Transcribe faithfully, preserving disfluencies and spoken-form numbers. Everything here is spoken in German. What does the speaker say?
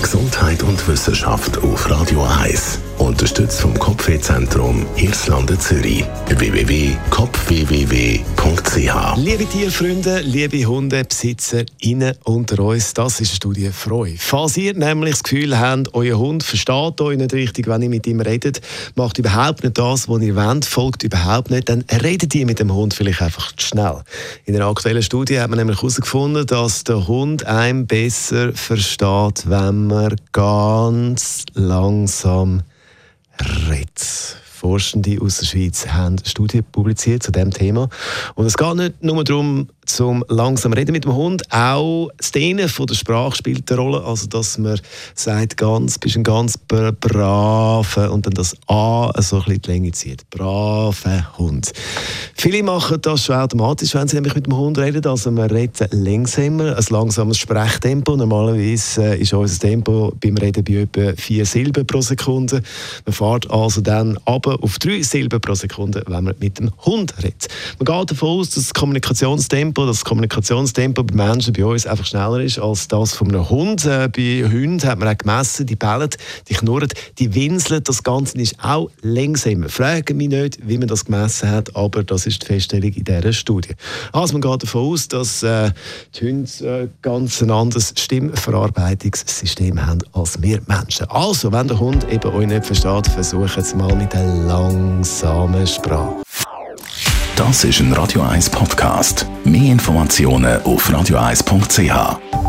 Gesundheit und Wissenschaft auf Radio eins. Unterstützt vom Kopfwehzentrum Irlande Zürich. w w w punkt kopf w w w punkt c h. Liebe Tierfreunde, liebe HundebesitzerInnen unter uns, das ist eine Studie für euch. Falls ihr nämlich das Gefühl habt, euer Hund versteht euch nicht richtig, wenn ihr mit ihm redet, macht überhaupt nicht das, was ihr wollt, folgt überhaupt nicht, dann redet ihr mit dem Hund vielleicht einfach zu schnell. In einer aktuellen Studie hat man nämlich herausgefunden, dass der Hund einem besser versteht, wenn man ganz langsam redet. Forschende aus der Schweiz haben eine Studie publiziert zu diesem Thema. Und es geht nicht nur darum, zum langsam reden mit dem Hund, auch das Dehnen von der Sprache spielt eine Rolle. Also, dass man sagt, ganz, bist ein ganz braver und dann das A so ein bisschen die Länge zieht. Braver Hund. Viele machen das schon automatisch, wenn sie nämlich mit dem Hund reden. Also, man redet langsamer, ein langsames Sprechtempo. Normalerweise ist unser Tempo beim Reden bei etwa vier Silben pro Sekunde. Man fährt also dann runter auf drei Silben pro Sekunde, wenn man mit dem Hund redet. Man geht davon aus, dass das Kommunikationstempo dass das Kommunikationstempo bei Menschen, bei uns, einfach schneller ist als das von einem Hund. Äh, bei Hunden hat man auch gemessen, die bellen, die knurren, die winseln. Das Ganze ist auch langsamer. Fragen mich nicht, wie man das gemessen hat, aber das ist die Feststellung in dieser Studie. Also man geht davon aus, dass äh, die Hunde äh, ganz ein anderes Stimmverarbeitungssystem haben als wir Menschen. Also, wenn der Hund eben euch nicht versteht, versucht es mal mit der langsamen Sprache. Das ist ein Radio eins Podcast. Mehr Informationen auf radio eins punkt c h.